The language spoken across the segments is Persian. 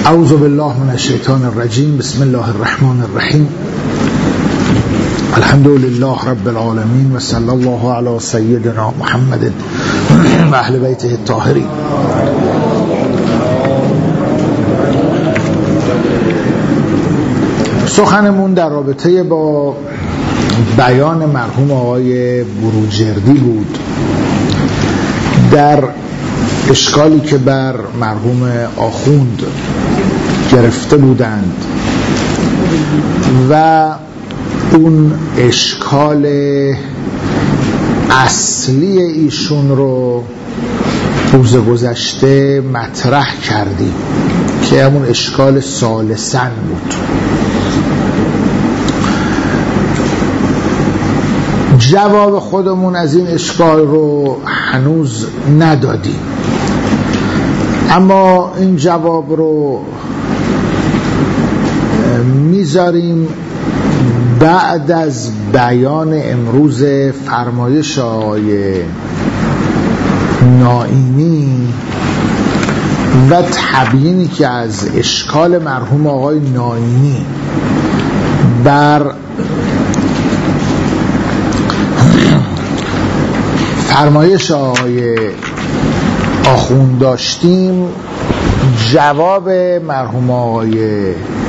اعوذ بالله من الشیطان الرجیم. بسم الله الرحمن الرحیم. الحمد لله رب العالمین و صلی الله علی سیدنا محمد و اهل بیته الطاهرین. سخنمون در رابطه با بیان مرحوم آقای بروجردی بود در اشکالی که بر مرحوم آخوند گرفته بودند و اون اشکال اصلی ایشون رو روز گذشته مطرح کردیم که همون اشکال ثالثاً بود. جواب خودمون از این اشکال رو هنوز ندادیم، اما این جواب رو میذاریم بعد از بیان امروز فرمایش آقای نائینی و تبیینی که از اشکال مرحوم آقای نائینی بر فرمایش آقای آخوند داشتیم. جواب مرحوم آقای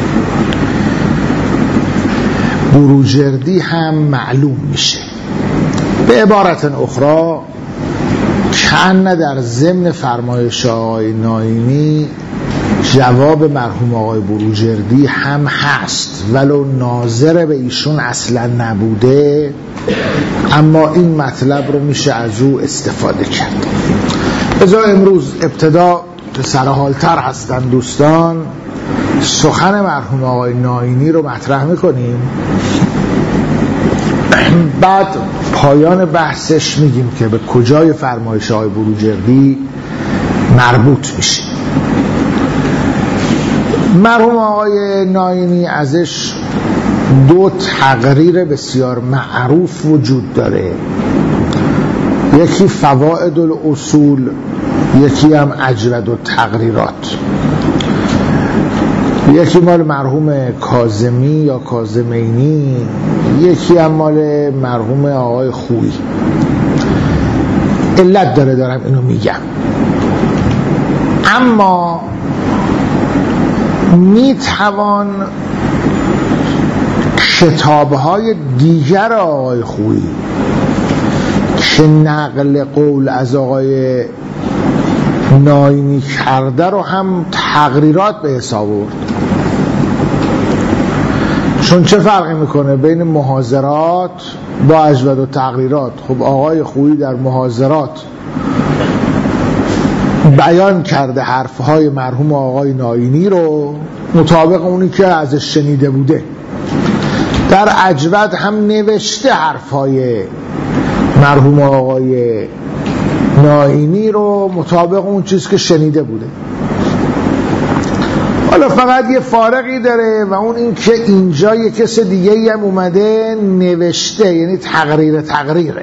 بروجردی هم معلوم میشه. به عبارت اخرى کأن در ضمن فرمایش آقای نائینی جواب مرحوم آقای بروجردی هم هست، ولو ناظر به ایشون اصلا نبوده، اما این مطلب رو میشه از او استفاده کرد. بذار امروز ابتدا سرحالتر هستن دوستان سخن مرحوم آقای نائینی رو مطرح میکنیم، بعد پایان بحثش میگیم که به کجای فرمایش آقای بروجردی مربوط میشه. مرحوم آقای نائینی ازش دو تقریر بسیار معروف وجود داره، یکی فوائد الاصول، یکی هم اجود التقریرات. یکی مال مرحوم کاظمی یا کاظمینی، یکی هم مال مرحوم آقای خویی. علت دارم اینو میگم، اما میتوان کتاب‌های دیگر آقای خویی که نقل قول از آقای نائینی کرده رو هم تقریرات به حساب آورد. چون چه فرقی میکنه بین محاضرات با اجود و تقریرات؟ خب آقای خویی در محاضرات بیان کرده حرفهای مرحوم آقای نائینی رو مطابق اونی که ازش شنیده بوده، در اجود هم نوشته حرفهای مرحوم آقای نائینی رو مطابق اون چیز که شنیده بوده. حالا فقط یه فارقی داره و اون این که اینجا یه کس دیگه هم اومده نوشته، یعنی تقریره.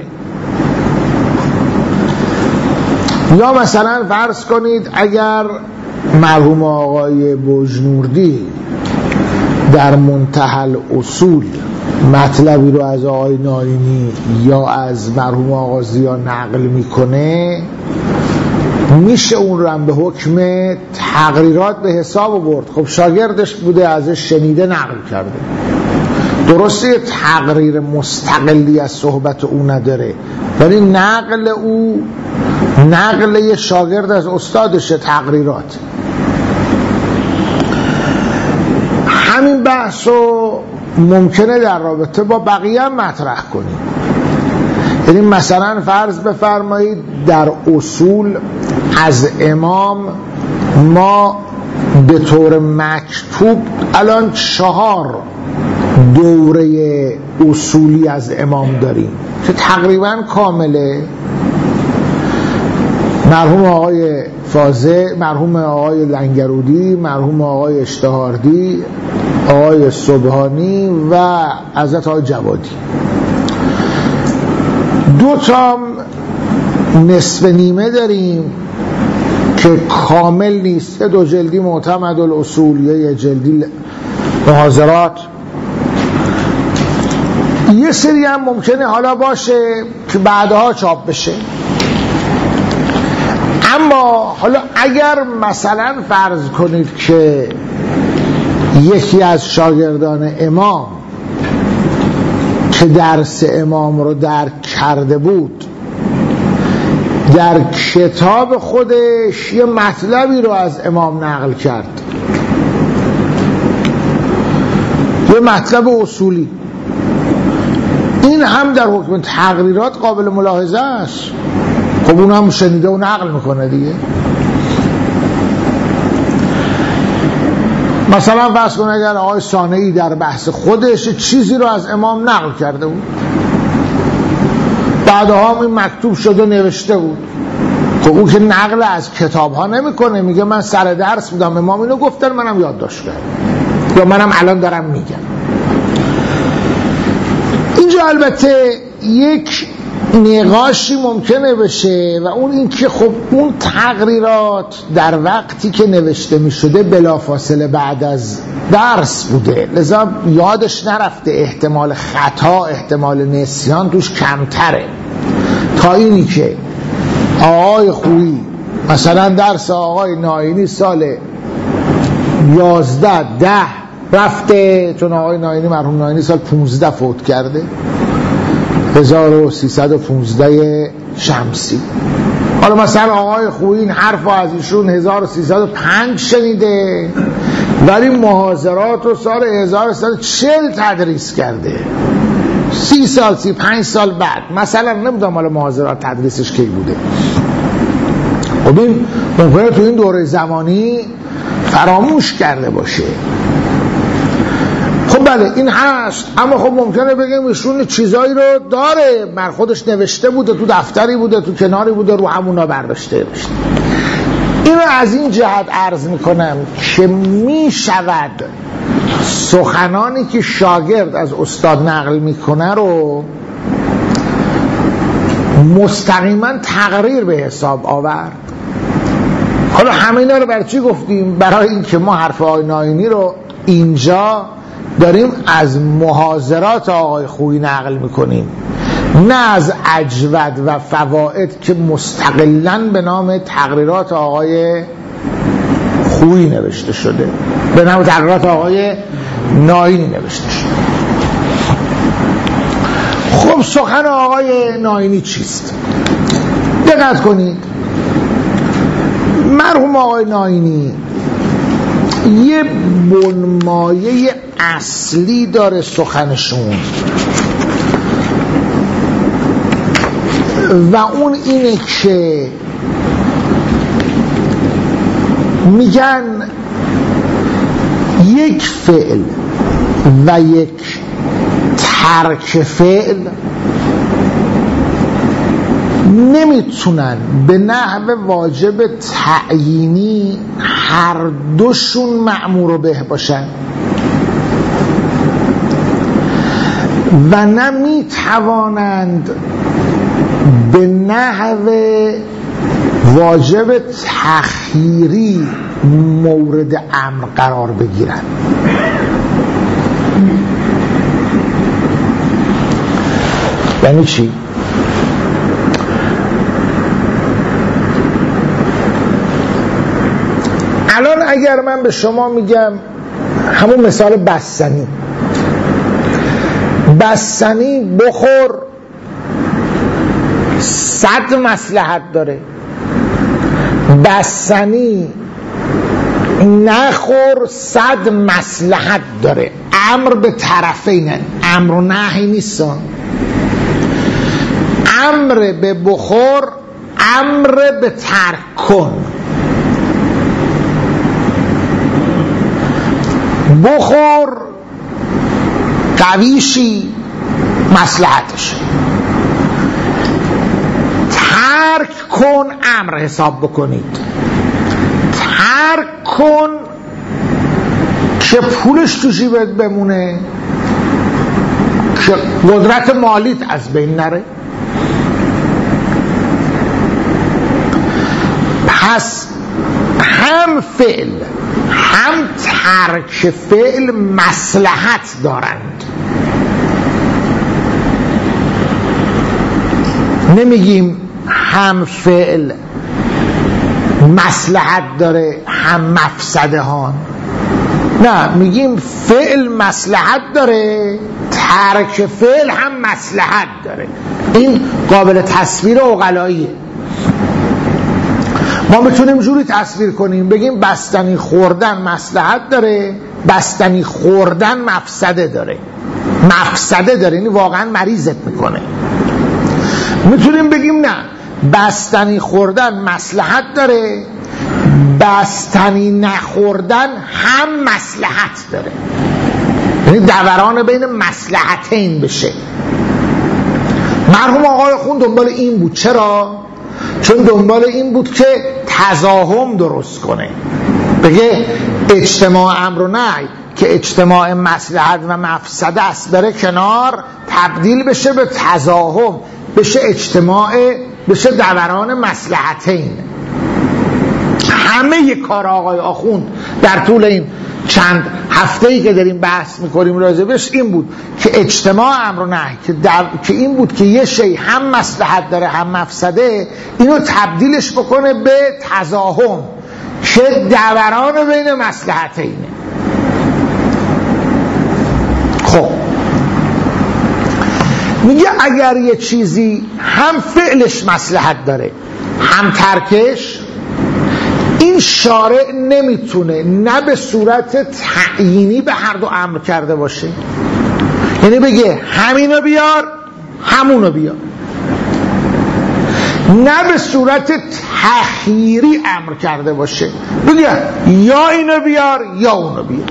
یا مثلا فرض کنید اگر مرحوم آقای بجنوردی در منتهى الاصول مطلبی رو از آقای نائینی یا از مرحوم آقا ضیا نقل میکنه، میشه اون رو هم به حکم تقریرات به حساب آورد. خب شاگردش بوده، ازش شنیده نقل کرده. درسته تقریر مستقلی از صحبت او نداره، ولی نقل یه شاگرد از استادشه تقریرات. همین بحث رو ممکنه در رابطه با بقیه هم مطرح کنیم. یعنی مثلا فرض بفرمایید در اصول از امام ما به طور مکتوب الان 4 دوره اصولی از امام داریم که تقریبا کامله. مرحوم آقای فاضل، مرحوم آقای لنگرودی، مرحوم آقای اشتهاردی، آقای سبحانی و حضرت آقای جوادی. 2 تا نصف نیمه داریم که کامل نیست، 2 جلدی معتمد الاصول، 1 جلدی محاضرات. یه سری هم ممکنه حالا باشه که بعدها چاپ بشه. اما حالا اگر مثلا فرض کنید که یکی از شاگردان امام که درس امام رو درک کرده بود در کتاب خودش یه مطلبی رو از امام نقل کرد، یه مطلب اصولی، این هم در حکم تقریرات قابل ملاحظه است. خب اون هم شنیده و نقل میکنه دیگه. مثلا فرض کن اگر آقای صانعی در بحث خودش چیزی رو از امام نقل کرده بود، بعدها هم این مکتوب شده نوشته بود، خب اون که نقل از کتاب ها نمیکنه، میگه من سر درس بودم امام اینو گفتن منم یادداشت کردم یا منم الان دارم میگم. اینجا البته یک نقاشی ممکنه بشه و اون این که خب اون تقریرات در وقتی که نوشته می شده بلافاصله بعد از درس بوده، لذا یادش نرفته، احتمال خطا، احتمال نسیان توش کمتره تا اینی که آقای خویی مثلا درس آقای ناینی سال 11 رفته، چون آقای ناینی مرحوم ناینی سال 15 فوت کرده، 1315 شمسی. حالا مثلا آقای خویی این حرف از ایشون 1305 شنیده، ولی محاضرات رو سال 1340 تدریس کرده، 30 سال 35 سال بعد مثلا. نمیدونم حالا محاضرات تدریسش کی بوده. خب این ممکنه تو این دوره زمانی فراموش کرده باشه. خب بله این هست، اما خب ممکنه بگیم ایشون چیزایی رو داره، بر خودش نوشته بوده، تو دفتری بوده، تو کناری بوده، رو همونا برداشته بشه. اینو از این جهت عرض میکنم که میشود سخنانی که شاگرد از استاد نقل میکنه رو مستقیما تقریر به حساب آورد. حالا همه اینا رو برای چی گفتیم؟ برای اینکه ما حرف آقای ناینی رو اینجا داریم از محاضرات آقای خویی نقل میکنیم، نه از اجود و فواید که مستقلاً به نام تقریرات آقای خویی نوشته شده، به نام تقریرات آقای ناینی نوشته شده. خب سخن آقای ناینی چیست؟ دقت کنید، مرحوم آقای ناینی یه بنمایه اصلی داره سخنشون و اون اینه که میگن یک فعل و یک ترک فعل نمیتونن به نحو واجب تعیینی هر دوشون مأمور به باشن و نمیتوانند به نحو واجب تخییری مورد امر قرار بگیرن. یعنی چی؟ الان اگر من به شما میگم همون مثال بستنی بخور 100 مصلحت داره، بستنی نخور 100 مصلحت داره. امر به طرفینه، امر و نهی نیستن. امر به بخور، امر به ترک کن. بخور قویشی مصلحتش، ترک کن امر حساب بکنید. ترک کن که پولش تو جیبت بمونه، که قدرت مالیت از بین نره. پس هم فعل هم ترک فعل مصلحت دارند. نمیگیم هم فعل مصلحت داره هم مفسده ها، نه، میگیم فعل مصلحت داره، ترک فعل هم مصلحت داره. این قابل تصویر عقلاییه. ما میتونیم جوری تصویر کنیم بگیم بستنی خوردن مصلحت داره، بستنی خوردن مفسده داره. مفسده داره یعنی واقعا مریضت میکنه. میتونیم بگیم نه، بستنی خوردن مصلحت داره، بستنی نخوردن هم مصلحت داره، یعنی دوران بین مصلحتین بشه. مرحوم آقای خون دنبال این بود. چرا؟ چون دنبال این بود که تزاحم درست کنه، بگه اجتماع امر و نهی که اجتماع مصلحت و مفسده است بره کنار، تبدیل بشه به تزاحم، بشه اجتماع، بشه دوران مصلحتین. همه کار آقای آخوند در طول این چند هفته‌ای که داریم بحث میکنیم راجبش این بود که اجتماع امر و نهی که این بود که یه شی هم مصلحت داره هم مفسده، اینو تبدیلش بکنه به تزاحم که دوران بین مصلحتینه. خب میگه اگر یه چیزی هم فعلش مصلحت داره هم ترکش، این شارع نمیتونه نه به صورت تعیینی به هر دو امر کرده باشه، یعنی بگه همینو بیار همونو بیار، نه به صورت تخییری امر کرده باشه، بگه یا اینو بیار یا اونو بیار.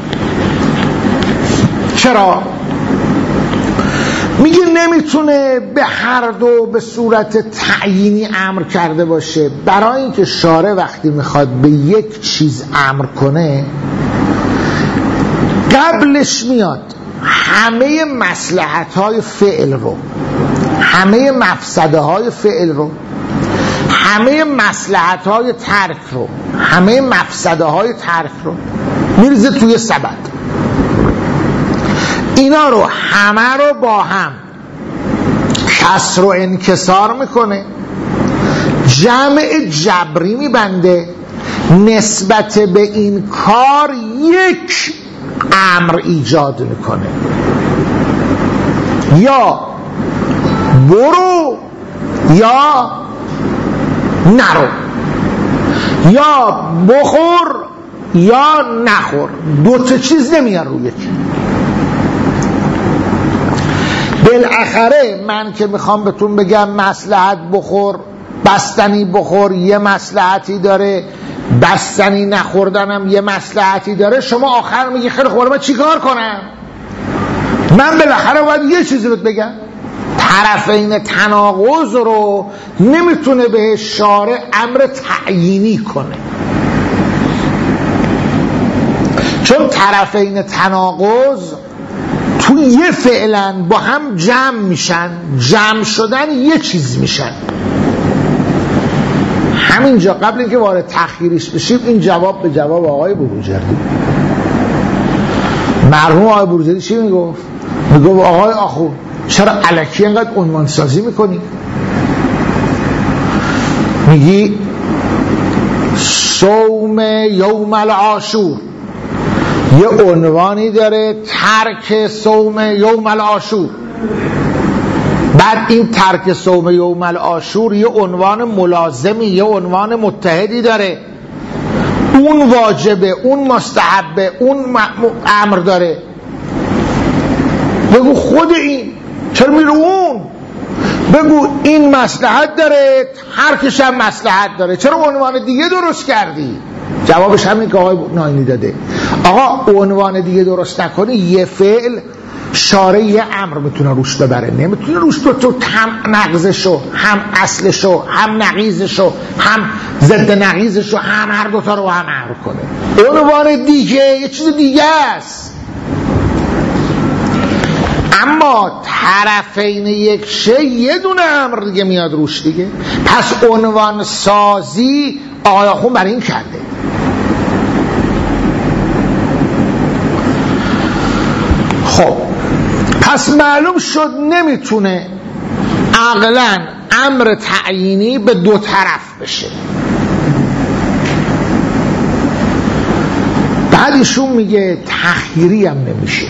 چرا؟ میگه نمیتونه به هر دو به صورت تعیینی امر کرده باشه، برای اینکه شارع وقتی میخواد به یک چیز امر کنه قبلش میاد همه مصلحت‌های فعل رو، همه مفسده‌های فعل رو، همه مصلحت‌های ترک رو، همه مفسده‌های ترک رو میریزه توی سبد. اینا رو همه رو با هم کسر و انکسار میکنه، جمع جبری میبنده، نسبت به این کار یک امر ایجاد میکنه، یا برو یا نرو، یا بخور یا نخور، دو تا چیز نمیان روی یکی. بالاخره من که میخوام بهتون بگم مصلحت بخور، بستنی بخور یه مصلحتی داره، بستنی نخوردنم یه مصلحتی داره، شما آخر میگی خیلی خوب من چی کار کنم؟ من بالاخره باید یه چیزی رو بگم. طرفین تناقض رو نمیتونه به شارع امر تعیینی کنه، چون طرفین تناقض تو یه فعلا با هم جمع میشن، جمع شدن یه چیز میشن. همینجا قبل اینکه وارد تخییرش بشیم این جواب به جواب آقای بروجردی. مرحوم آقای بروجردی چی میگفت؟ میگفت آقای آخو چرا الکی اینقدر عنوان سازی میکنی؟ میگی صوم یوم العاشور یه عنوانی داره، ترک صوم یوم العاشور. بعد این ترک صوم یوم العاشور یه عنوان ملازمی، یه عنوان متحدی داره، اون واجبه، اون مستحبه، اون امر داره. بگو خود این چرا میره اون؟ بگو این مصلحت داره، ترکش هم مصلحت داره، چرا عنوان دیگه درست کردی؟ جوابش همین که آقای ناینی داده. آقا عنوان دیگه درست نکنی، یه فعل شارع یه امر میتونه روش ببره، نمیتونه روش تو هم نقضشو، هم اصلشو، هم نقیضشو، هم ضد نقیضشو، هم هر دوتا رو هم امر کنه. عنوان دیگه یه چیز دیگه است. اما طرفین یک شی یه دونه امر دیگه میاد روش دیگه. پس عنوان سازی آقای آخوند برای این کرده. خب پس معلوم شد نمیتونه عقلاً امر تعیینی به دو طرف بشه. بعد ایشون میگه تخییری هم نمیشه.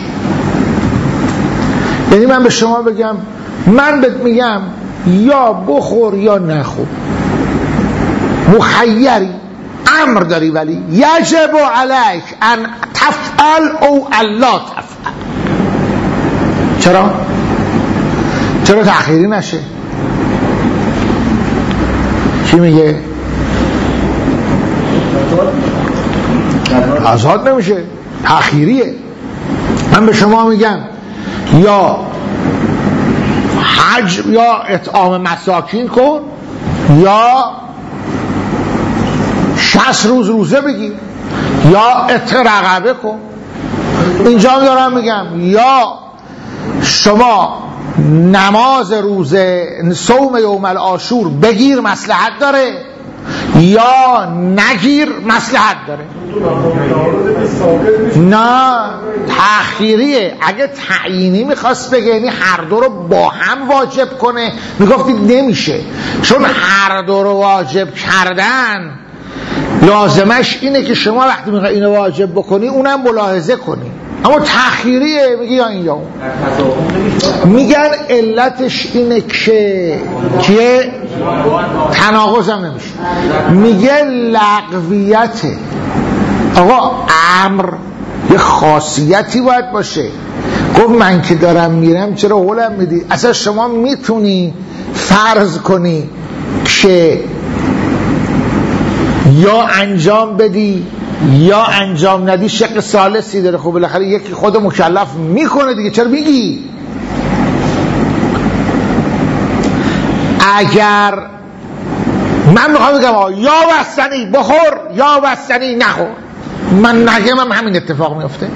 یعنی من به شما بگم، من بهت میگم یا بخور یا نخور، مخیری، امر داری، ولی یجب علیک ان تفعل او الا تفعل. چرا تأخیری نشه؟ چی میگه؟ آزاد نمیشه، تأخیریه. من به شما میگم یا حج یا اطعام مساکین کن یا 60 روز روزه بگیر یا عتق رقبه کن. اینجا دارم میگم یا شما نماز روزه صوم یوم العاشور بگیر مصلحت داره یا نگیر مصلحت داره. نه تأخیریه. اگه تعیینی میخواست بگه یعنی هر دو رو با هم واجب کنه میگفتید نمیشه، چون هر دو رو واجب کردن لازمش اینه که شما وقتی میخوای اینو واجب بکنی اونم ملاحظه کنی. اما تأخیریه میگه یا این یا اون. میگن علتش اینه که تناقض هم نمیشه. میگه لغویته. آقا امر یه خاصیتی باید باشه. گفت من که دارم میرم چرا هولم میدی؟ اصلا شما میتونی فرض کنی که یا انجام بدی یا انجام ندی، شق ثالثی داره. خب بالاخره یکی خود مکلف میکنه دیگه، چرا میگی؟ اگر من میخوام بگم یا بستنی بخور یا بستنی نخور، من نگم هم همین اتفاق میفته.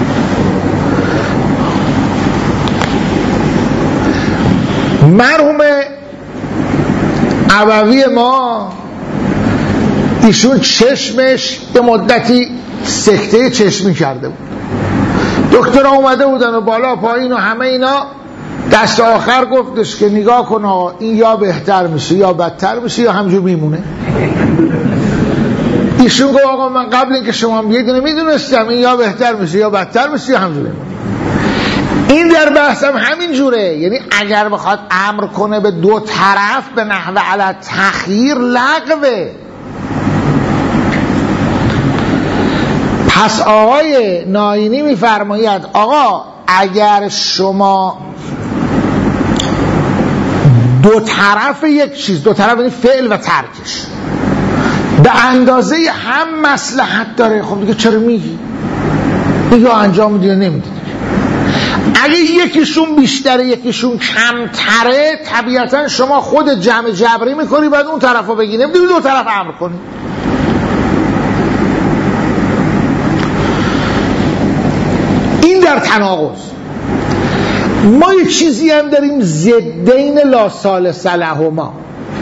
مرحوم عبوی ما ایشون چشمش یه مدتی سکته چشمی کرده بود. دکتر اومده بودن و بالا پایین و همه اینا، دست آخر گفتش که نگاه کن آقا این یا بهتر میشه یا بدتر میشه یا همجور میمونه. ایشون گفت آقا من قبل اینکه شما بیاید میدونستم این یا بهتر میشه یا بدتر میشه یا همجور میمونه. این در بحثم همین جوره. یعنی اگر بخواد امر کنه به دو طرف به نحو علی تخییر لغوه. پس آقای ناینی میفرماید آقا اگر شما دو طرف یک چیز، دو طرف یعنی فعل و ترکش به اندازه هم مصلحت داره، خب دیگه چرا میگی؟ یا انجام میدی یا نمیدی. اگه یکیشون بیشتره یکیشون کمتره، طبیعتا شما خود جمع جبری میکنی بعد اون طرف رو بگی، نمیدونی دو طرف امر کنی. این در تناقض. ما یه چیزی هم داریم ضدین لا ثالث لهما،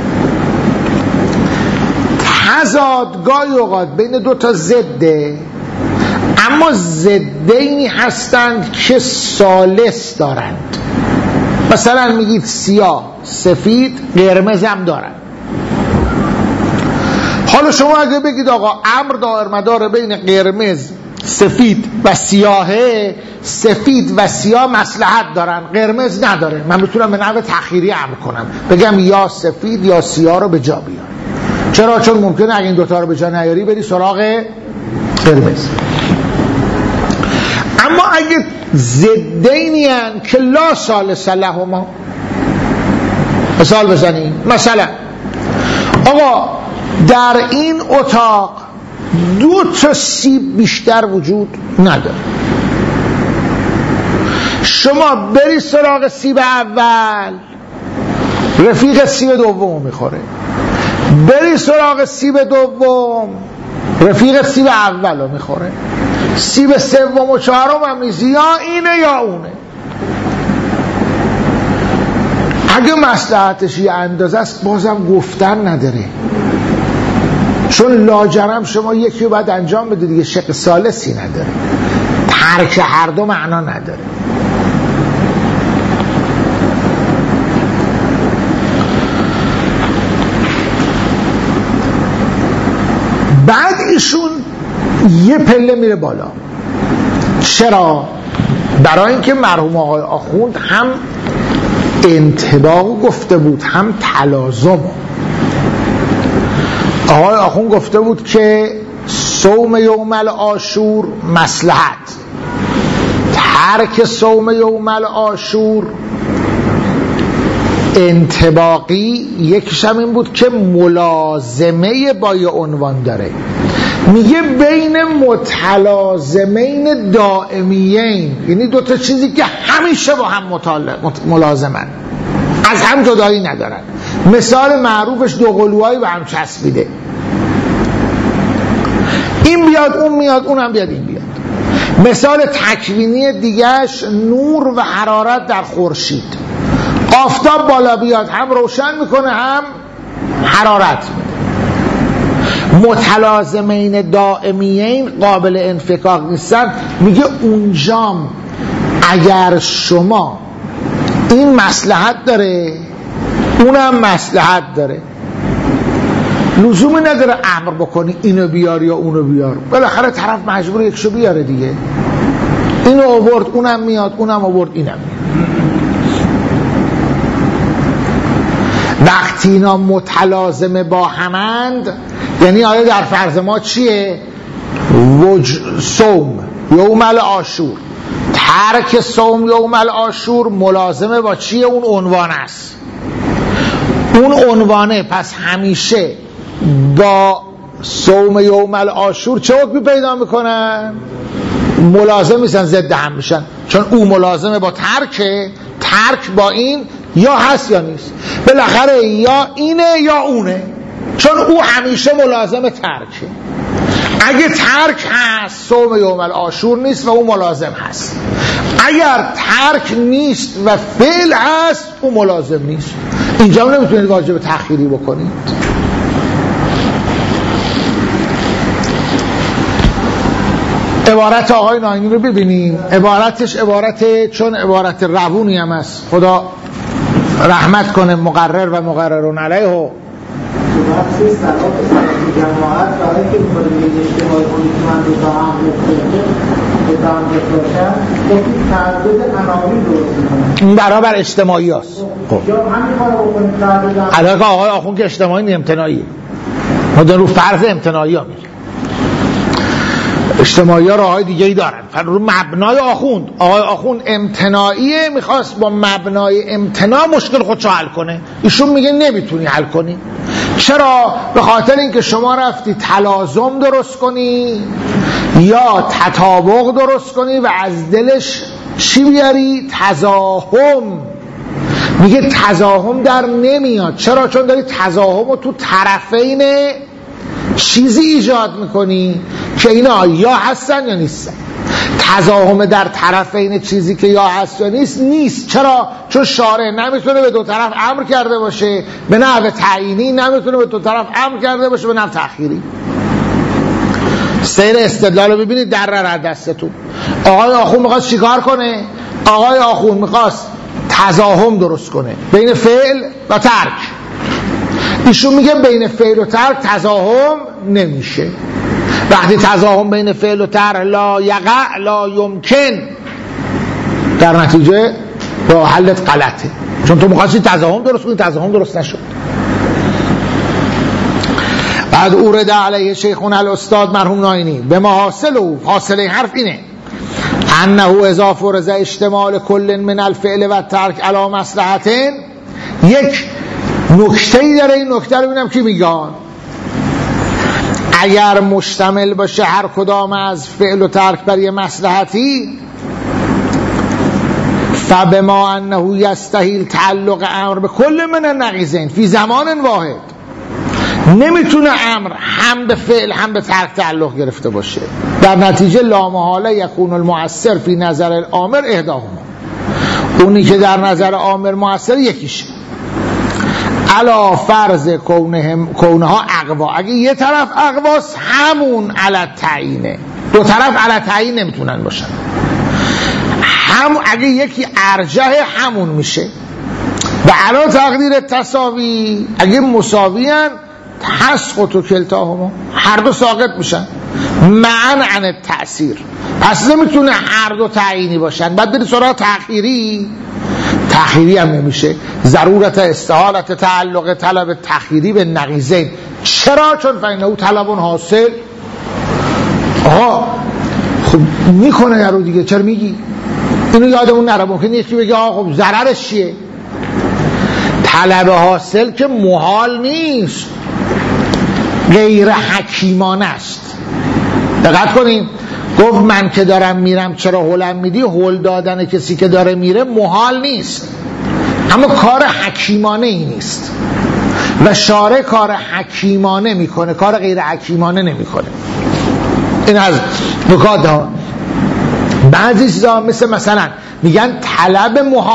تضاد گاهی اوقات بین دو تا ضده، اما ضدینی هستند که ثالث دارند. مثلا میگید سیاه سفید قرمز هم دارند. حالا شما اگه بگید آقا امر دائر مدار بین قرمز سفید و سیاهه، سفید و سیاه مصلحت دارن قرمز نداره، من میتونم به نحو تخییری امر کنم بگم یا سفید یا سیاه رو به جا بیار. چرا؟ چون ممکنه اگه این دوتا رو به جا نیاری بری سراغ قرمز. اما اگه ضدینی هن که لا ثالث لهما، مثال بزنیم. مثلا آقا در این اتاق دو تا سیب بیشتر وجود نداره، شما بری سراغ سیب اول، رفیق سیب دوم میخوره، بری سراغ سیب دوم، رفیق سیب اول رو میخوره، سیب سوم و چهارم هم میزی یا اینه یا اونه. اگه مصلحتش یه اندازه است بازم گفتن نداره، چون لاجرم شما یکی رو باید انجام بده دیگه، شق ثالثی نداره، ترک هر دو معنا نداره. ایشون یه پله میره بالا. چرا؟ برای اینکه مرحوم آقای آخوند هم انطباق گفته بود هم تلازم. آقای آخوند گفته بود که صوم یوم العاشور مصلحت، ترک صوم یوم العاشور انطباقی. یکیش هم این بود که ملازمه با یه عنوان داره. میگه بین متلازمین دائمیین، یعنی دوتا چیزی که همیشه با هم ملازمن، از هم جدایی ندارن. مثال معروفش دو قلوهایی به هم چسبیده، این بیاد اون میاد، اون هم بیاد این بیاد. مثال تکوینی دیگهش نور و حرارت در خورشید. آفتاب بالا بیاد هم روشن میکنه هم حرارت میده. متلازمین دائمیین قابل انفکاک نیستن. میگه اونجام اگر شما این مصلحت داره اونم مصلحت داره، لزومی نداره امر بکنی اینو بیار یا اونو بیار. بالاخره طرف مجبور یکشو بیاره دیگه. اینو آورد اونم میاد، اونم آورد اینم میاد. وقتی اینا متلازمه با همند، یعنی آیا در فرض ما چیه؟ صوم یوم العاشور، ترک صوم یوم العاشور ملازمه با چیه؟ اون عنوان است. اون عنوانه پس همیشه با صوم یوم العاشور چه حکمی پیدا میکنن؟ ملازم میشن، ضد هم میشن. چون او ملازمه با ترک با این یا هست یا نیست. بالاخره یا اینه یا اونه، چون او همیشه ملازم ترکه. اگه ترک هست صوم یوم العاشور نیست و او ملازم هست. اگر ترک نیست و فعل هست او ملازم نیست. اینجا نمیتونید واجب تأخیری بکنید. عبارت آقای ناینی رو ببینیم. عبارتش چون عبارت روونی هم است، خدا رحمت کنه مقرر و مقررون علیه. و بحث صلات جماعت برای که می‌خواید اجتماعی کنید که من دو تا هم باشم، گفتید تعدد عناوین درست می‌کنم. این برابر اجتماعی هست. یا همین کارو بکنید تعدد علاقه آقای آخوند که اجتماعی نیست، امتناعیه. ما در رو فرض امتناعی ها میگیم. اجتماعی ها راهای دیگه ای دارن. رو مبنای آقای آخوند امتناعیه، میخواست با مبنای امتناع مشکل خودشو حل کنه. ایشون میگه نمیتونی حل کنی. چرا؟ به خاطر اینکه شما رفتی تلازم درست کنی یا تطابق درست کنی و از دلش چی بیاری؟ تزاحم. میگه تزاحم در نمیاد. چرا؟ چون داری تزاحم رو تو طرفین چیزی ایجاد میکنی که اینا یا هستن یا نیستن. تزاحم در طرفین چیزی که یا هست یا نیست. چرا؟ چون شارع نمیتونه به دو طرف امر کرده باشه به نحو تعیینی، نمیتونه به دو طرف امر کرده باشه به نحو تأخیری. سیر استدلال رو ببینید در رد دستتون. آقای آخوند میخواست چیکار کنه؟ آقای آخوند میخواست تزاحم درست کنه بین فعل و ترک. ایشون میگه بین فعل و ترک تزاحم نمیشه. وقتی تزاحم بین فعل و ترک لا یقع لا یمکن، در نتیجه با حلت غلطه. چون تو میخواستی تزاحم درست کنی، تزاحم درست نشد. بعد اورد علیه شیخون الاستاد مرحوم ناینی به محاصل او، حاصله حرف اینه انه اذا فرض اشتمال کل من الفعل و ترک علی مصلحتین. یک نکته‌ای داره، این نکته رو ببینم کی میگن. اگر مشتمل باشه هر کدام از فعل و ترک بر یه مصلحتی، فبما انه یستحیل تعلق امر به کل من النقیضین فی زمان واحد، نمیتونه امر هم به فعل هم به ترک تعلق گرفته باشه. در نتیجه لا محاله یکون المؤثر فی نظر الامر احداهما، اونی که در نظر امر مؤثر یکیشه. علا فرض کونها اقوا، اگه یه طرف اقواست همون علا تعیینه، دو طرف علا تعیین نمیتونن باشن. هم اگه یکی ارجح همون میشه. و علا تقدیر تساوی، اگه مساویان تسقط و کلتاهما، هر دو ساقط میشن معن عن التأثیر. پس نمیتونه هر دو تعیینی باشن، بعد بری سراغ تأخیری هم نمیشه. ضرورت استحالت تعلق طلب تأخیری به نقیضین. چرا؟ چون فإنه طلب حاصل. آها خب میکنه یارو دیگه، چرا میگی؟ اینو یادمون نره، ممکنه یکی بگه آقا خب ضررش چیه؟ طلب حاصل که محال نیست، غیر حکیمانه است. دقت کنیم، گفت من که دارم میرم چرا هولم میدی؟ هول دادن کسی که داره میره محال نیست، اما کار حکیمانه ای نیست و شارع کار حکیمانه میکنه، کار غیر حکیمانه نمیکنه. این از نکات ها. بعضی چیزا مثلا میگن طلب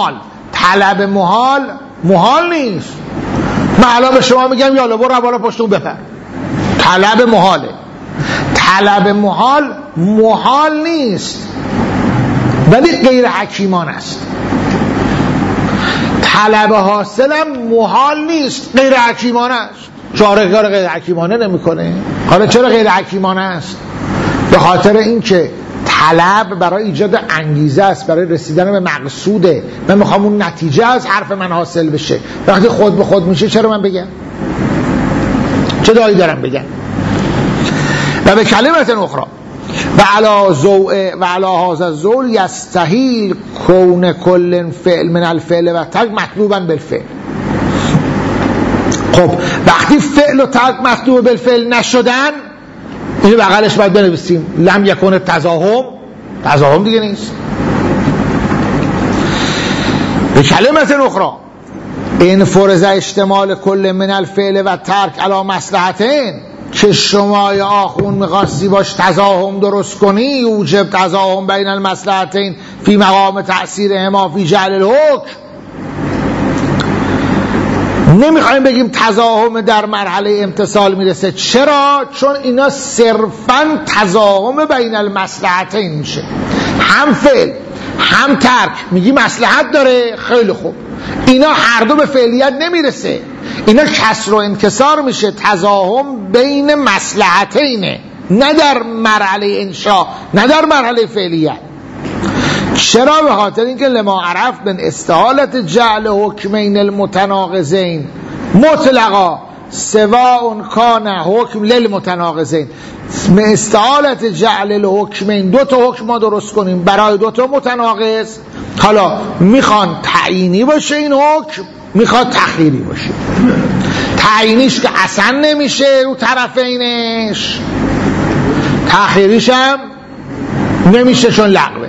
محال نیست. من الان به شما میگم یالا برو بالا پشتون بپر، طلب محاله. طلب محال نیست ولی غیر حکیمانه است. طلب حاصلم محال نیست، غیر حکیمانه است. شارع کار غیر حکیمانه نمیکنه. حالا چرا غیر حکیمانه است؟ به خاطر اینکه طلب برای ایجاد انگیزه است، برای رسیدن به مقصوده. من میخوام اون نتیجه از حرف من حاصل بشه. وقتی خود به خود میشه چرا من بگم؟ چه دایی دارم بگم؟ و به کلمت اخرى و علی هذا الزول یستحیل کون کل فعل من الفعل و ترک مطلوبا بالفعل. خب وقتی فعل و ترک مطلوب بالفعل نشدن، اینو بغلش باید بنویسیم لم یکون تزاحم دیگه نیست. به کلمت اخرى این فرض احتمال کل من الفعل و ترک علی مصلحتین، که شما یا آخون میخواستی باش تزاحم درست کنی، یوجب تزاحم بین المصلحتین فی مقام تأثیرهما فی جعل الحکم. نمیخوایم بگیم تزاحم در مرحله امتصال میرسه. چرا؟ چون اینا صرفاً تزاحم بین المصلحتین میشه، هم فعل هم ترک. میگی مصلحت داره، خیلی خوب، اینا هر دو به فعلیت نمیرسه، اینا کسر و انکسار میشه. تزاحم بین مصلحتینه، نه در مرحله انشاء، نه در مرحله فعلیت. چرا؟ به خاطر اینکه لما عرف من استحالت جعل حکمین المتناقضین مطلقا سواء کان حکم للمتناقضین. استحالت جعل الحکمین، دو تا حکم ما درست کنیم برای دو تا متناقض. حالا میخوان تعیینی باشه این حکم، میخواد تخییری باشه. تعیینیش که اصلا نمیشه رو طرفینش، تخییریش هم نمیشه چون لغوه.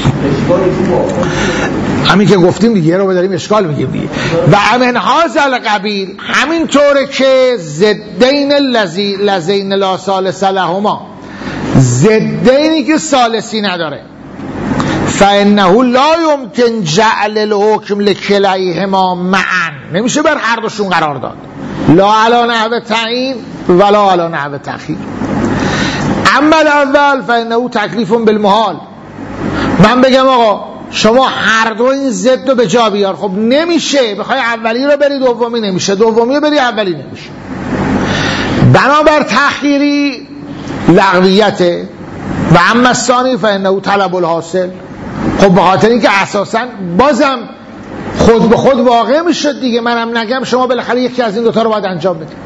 همین که گفتیم دیگه رو داریم اشکال میگیم دیگه. و امن هازل قبیل، همین طوره که ضدین لذین لا ثالث لهما، ضدینی که ثالثی نداره، فانه لا یمکن جعل الحکم لکلیهما معا، نمیشه بر هر دوشون قرار داد، لا علی نحو تعیین ولا علی نحو تخییر. اما الاول فانه تکلیف بالمحال. من بگم آقا شما هر دو این ضد رو به جا بیار، خب نمیشه. بخوای اولی رو بری دومی نمیشه، دومی رو بری اولی نمیشه. بنابر تخییری لغویته. و اما الثانی فانه طلب الحاصل. خب به خاطر اینکه اساسا بازم خود به خود واقع میشد دیگه. منم نگم شما بالاخره یکی از این دوتا رو باید انجام بدید.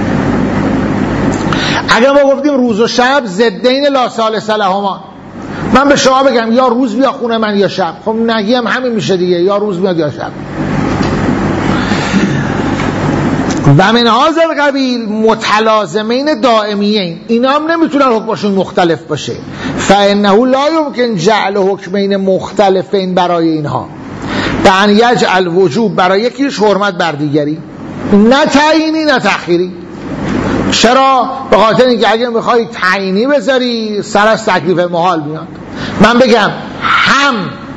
اگر ما گفتیم روز و شب ضدین لا ثالث لهما، من به شما بگم یا روز بیا خونه من یا شب، خب نگیم همین میشه دیگه، یا روز بیاد یا شب. و من هذا القبیل متلازمین دائمیین، اینا هم نمیتونن حکمشون مختلف باشه. فانه لا یمکن جعل حکمین مختلفین برای اینها، بان یجعل وجوب برای یکیش حرمت بر دیگری، نه تعیینی نه تخییری. چرا؟ به خاطر اینکه اگه میخوای تعیینی بذاری سر از تکلیف محال میاد. من بگم هم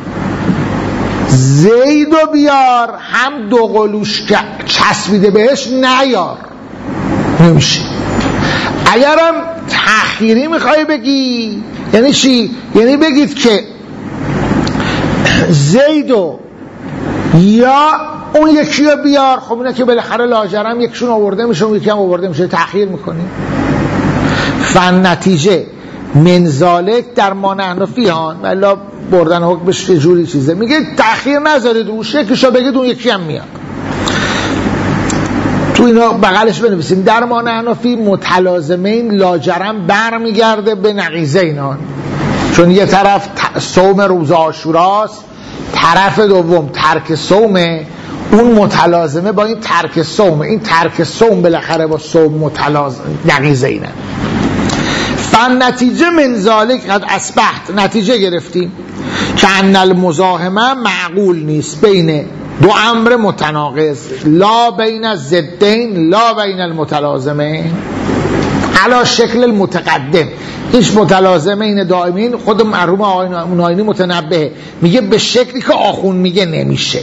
زیدو بیار هم دو قلوش چسبیده بهش نیار، نمیشه. اگرم تخییری میخوای بگی یعنی چی؟ یعنی بگید که زیدو یا اون یکی رو بیار. خب اینا که بالاخره لاجرم یکشون آورده میشه اون یکی هم آورده میشه، تأخیر میکنیم. فن نتیجه منزالک در ما نحن فیهان ولی بردن حکمش یه جوری چیزه، میگه تأخیر نذارید روش، یکیشو بگید اون یکی هم میاد. تو اینا بغلش بنویسیم در ما نحن فی متلازمین لاجرم برمیگرده به نقیضه اینان، چون یه طرف صوم روز عاشوراست، طرف دوم ترک صومه، اون متلازمه با این ترک صوم، این ترک صوم بالاخره با صوم متلازم نقیضه اینه. فن نتیجه من ذالک قد اصبحت، نتیجه گرفتیم که ان المزاحمه معقول نیست بین دو امر متناقض، لا بین الضدین لا بین المتلازمین علی شکل المتقدم. هیچ متلازمین دائمین خود مرحوم آقای ناینی متنبه میگه به شکلی که آخون میگه نمیشه،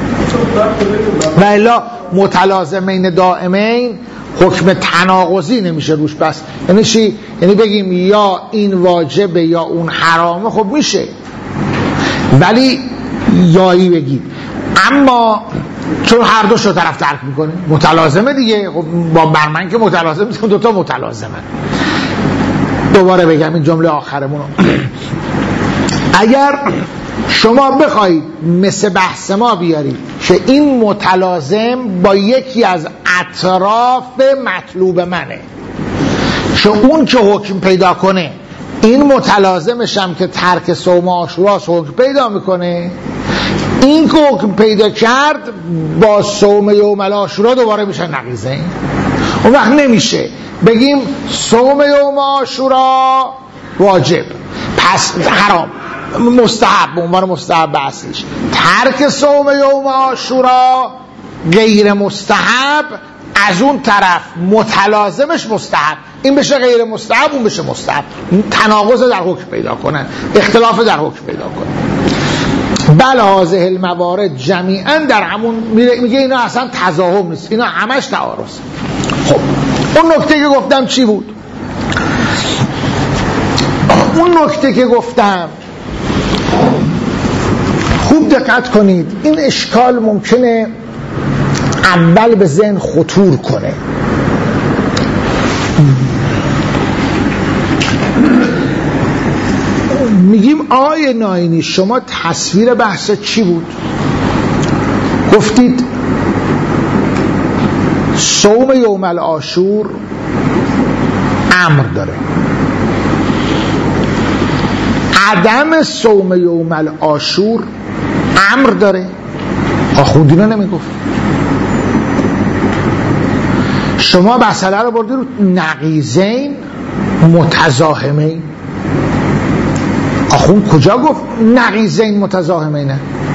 و الا متلازمین دائمین حکم تناقضی نمیشه روش. بس یعنی چی؟ یعنی بگیم یا این واجبه یا اون حرامه، خب میشه، ولی یایی بگید. اما چون هر دوش رو طرف درک میکنه متلازمه دیگه، خب با برمن که متلازم میشه، دوتا متلازمه. دوباره بگم این جمله آخرمونو اگر شما بخواید مثل بحث ما بیارید که این متلازم با یکی از اطراف مطلوب منه، چون اون که حکم پیدا کنه این متلازمش هم که ترک صوم عاشوراست حکم پیدا میکنه، این که حکم پیدا کرد با صوم یوم عاشورا دوباره میشه نقیضه. اون وقت نمیشه بگیم صوم یوم عاشورا واجب پس حرام، مستحب به عنوان مستحب اصلیش، ترک صوم یوم عاشورا غیر مستحب، از اون طرف متلازمش مستحب، این بشه غیر مستحب اون بشه مستحب، تناقض در حکم پیدا کنن، اختلاف در حکم پیدا کنن. بل هذه الموارد جمیعا در همون میگه اینا اصلا تضاهم نیست، اینا همش تعارض. خب اون نکته که گفتم چی بود؟ اون نکته که گفتم خوب دقت کنید، این اشکال ممکنه اول به ذهن خطور کنه. میگیم آقای ناینی شما تصویر بحث چی بود؟ گفتید صوم یوم العاشور امر داره، عدم صوم یوم العاشور امر داره. آخوندی رو نمیگفت، شما مسئله رو بردی رو نقیضین متزاحمین. آخوند کجا گفت نقیضین متزاحمینه؟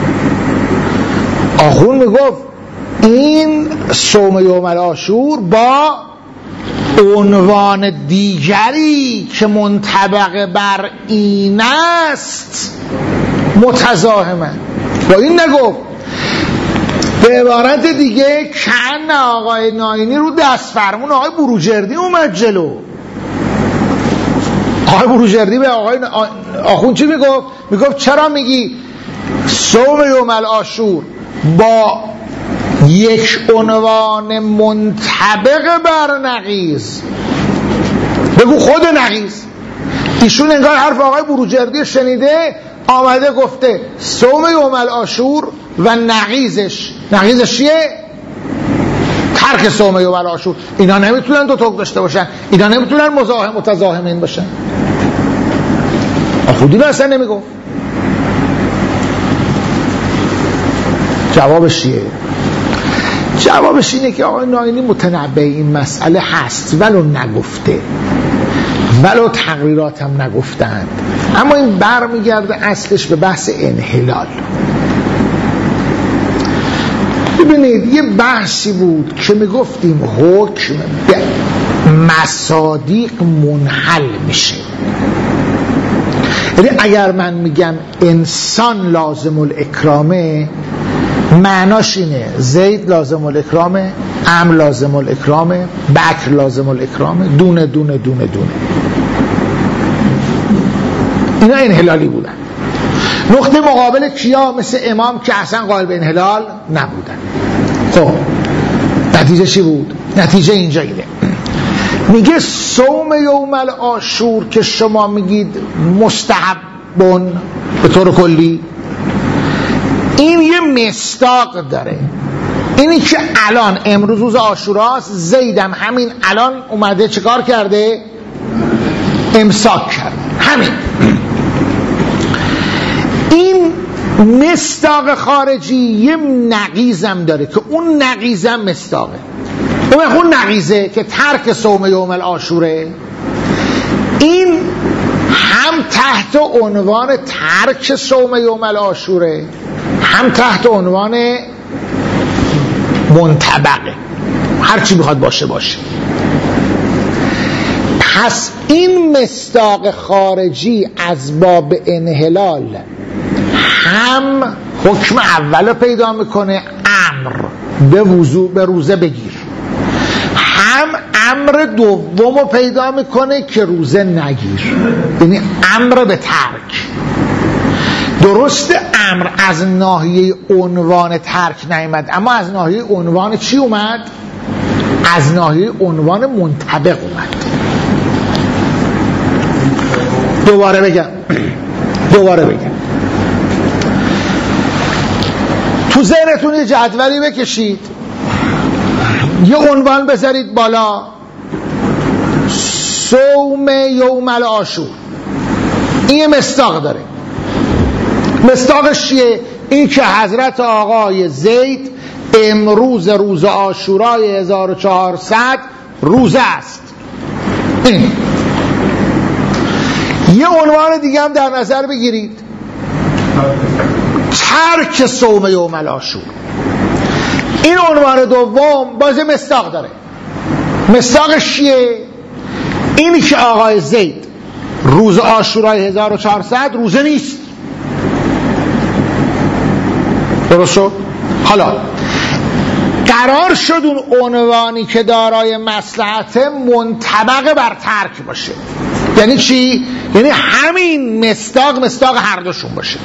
آخوند میگفت این صوم یوم العاشور با عنوان دیگری که منطبق بر این است متزاحمه. با این نگفت، به عبارت دیگه کن آقای ناینی رو دست فرمون آقای بروجردی اومد جلو. آقای بروجردی به آقای آخوند چی میگفت؟ میگفت چرا میگی صوم یوم العاشور با یک عنوان منطبق بر نقیض، بگو خود نقیض. ایشون انگار حرف آقای بروجردی شنیده آمده گفته صوم یوم العاشور و نقیضش چیه؟ ترک صوم یوم العاشور. اینا نمیتونن دو توک داشته باشن، اینا نمیتونن متزاحمین باشن. خودی رو اصلا نمیگفت. جوابش چیه؟ جوابش اینه که آقای ناینی متنبه این مسئله هست ولو نگفته، ولو تقریرات هم نگفتند، اما این برمیگرده اصلش به بحث انحلال. ببینید یه بحثی بود که میگفتیم حکم به مصادیق منحل میشه. یعنی اگر من میگم انسان لازم الاکرامه، معناش اینه زید لازم الاکرامه، عمرو لازم الاکرامه، بکر لازم الاکرامه، دونه دونه دونه دونه. اینا انحلالی بودن. نقطه مقابل کیا؟ مثل امام که اصلا قائل به انحلال نبودن. خب نتیجه چی بود؟ نتیجه اینجا اینه، میگه صوم یوم العاشور که شما میگید مستحبون به طور کلی، این یه مصداق داره. اینی که الان امروز روز عاشوراست، زیدم همین الان اومده چیکار کرده؟ امساک کرد. همین این مصداق خارجی یه نقیزم داره که اون نقیزم مصداقه. اون نقیزه که ترک صوم یوم العاشوره، این هم تحت عنوان ترک صوم یوم العاشوره، هم تحت عنوان منطبقه، هر چی بخواد باشه. پس این مصداق خارجی از باب انحلال هم حکم اول پیدا میکنه، امر به وضوء به روزه بگیر، هم امر دوم پیدا میکنه که روزه نگیر، یعنی امر به ترک. درست امر از ناحیه عنوان ترک نیامد، اما از ناحیه عنوان چی اومد؟ از ناحیه عنوان منطبق اومد. دوباره بگم تو ذهنتون یه جدولی بکشید، یه عنوان بذارید بالا، صوم یوم العاشور. این یه مصداق داره. مصداقش چیه؟ این که حضرت آقای زید امروز روز عاشورای 1400 روزه است. این یه عنوان دیگه هم در نظر بگیرید، ترک صوم یوم العاشور. این عنوان دوم باز مصداق داره. مصداقش چیه؟ اینی که آقای زید روز عاشورای 1400 روزه نیست. درست شد؟ حالا قرار شد اون عنوانی که دارای مصلحت منطبق بر ترک باشه. یعنی چی؟ یعنی همین مصداق هر دوشون باشه.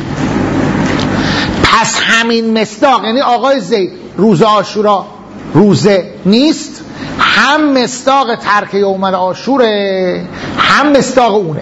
پس همین مصداق، یعنی آقای زید روز عاشورا روزه نیست، هم مصداق ترک یوم العاشوره، هم مصداق اونه.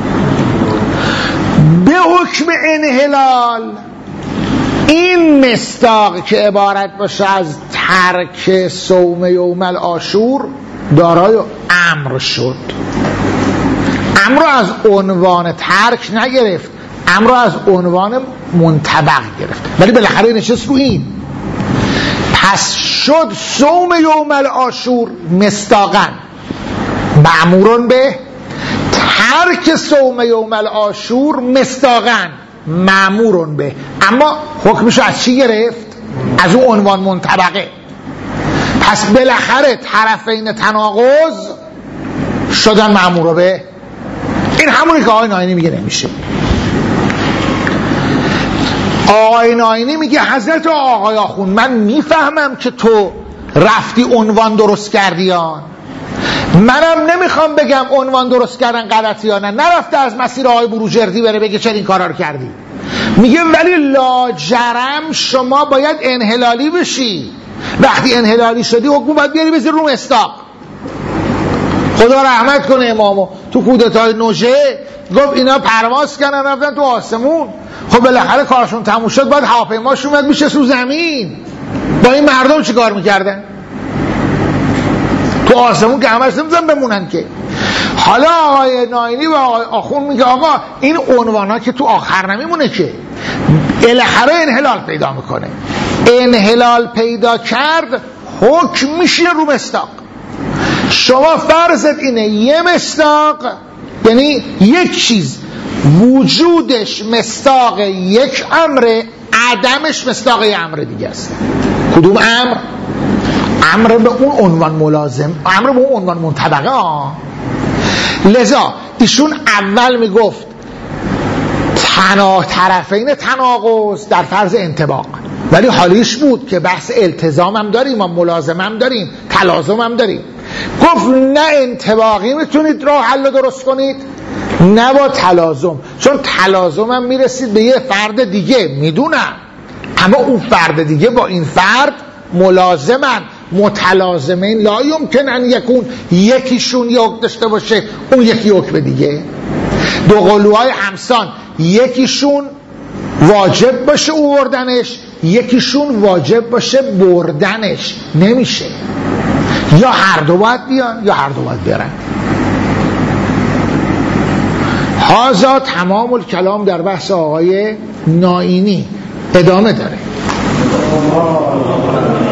به حکم انحلال این مصداق که عبارت باشه از ترک صوم یوم العاشور دارای امر شد. امر رو از عنوان ترک نگرفت، امر رو از عنوان منطبق گرفت، ولی بالاخره نشست رو این. پس شد صوم یوم العاشور مصداقاً مأمورون به، ترک صوم یوم العاشور مصداقاً مأمورون به. اما حکمشو از چی گرفت؟ از اون عنوان منطبقه. پس بالاخره طرفین تناقض شدن مأمور به. این همونی که آقای ناینی میگه نمیشه. آقای ناینی میگه حضرت آقای آخوند من میفهمم که تو رفتی عنوان درست کردی ها، منم نمیخوام بگم عنوان درست کردن غلطی ها، نه نرفته از مسیر آقای بروجردی بره بگه چرا این کارا رو کردی. میگه ولی لاجرم شما باید انحلالی بشی. وقتی انحلالی شدی حکم باید بیاری بزیر رو مصداق. خدا رحمت کنه امامو تو کودتای نوژه گفت اینا پرواز کردن رفتن تو آسمون. خب بالاخره کارشون تموم شد، بعد هواپیماشون اومد میشه رو زمین. با این مردم چی کار میکردن؟ تو آسمون که همش نمیزن بمونن که. حالا آقای ناینی و آقای آخوند میگه آقا این عنوانا که تو آخر نمیمونه که، بالاخره انحلال پیدا میکنه. انحلال پیدا کرد حکم میشه رو مصداق. شما فرضت اینه یه مصداق، یعنی یک چیز وجودش مصداق یک امر، عدمش مصداق یک امر دیگه است. کدوم امر؟ امر به اون عنوان ملازم، امر به اون عنوان منطبقه لذا ایشون اول میگفت طرفین تناقض در فرض انطباق، ولی حالیش بود که بحث التزام هم داریم و ملازم هم داریم، تلازم هم داریم. گفت نه انطباقی میتونید راه حل درست کنید، نه با تلازم، چون تلازم هم میرسید به یه فرد دیگه، میدونم، اما اون فرد دیگه با این فرد ملازمن، متلازمین، لا یمکن ان یکون یکیشون یه حکم داشته باشه اون یکی حکم دیگه. دو قلوهای همسان یکیشون واجب باشه او بردنش، یکیشون واجب باشه بردنش، نمیشه. یا هر دو باید بیان یا هر دو باید برن. هذا تمام الکلام در بحث آقای نائینی. ادامه داره.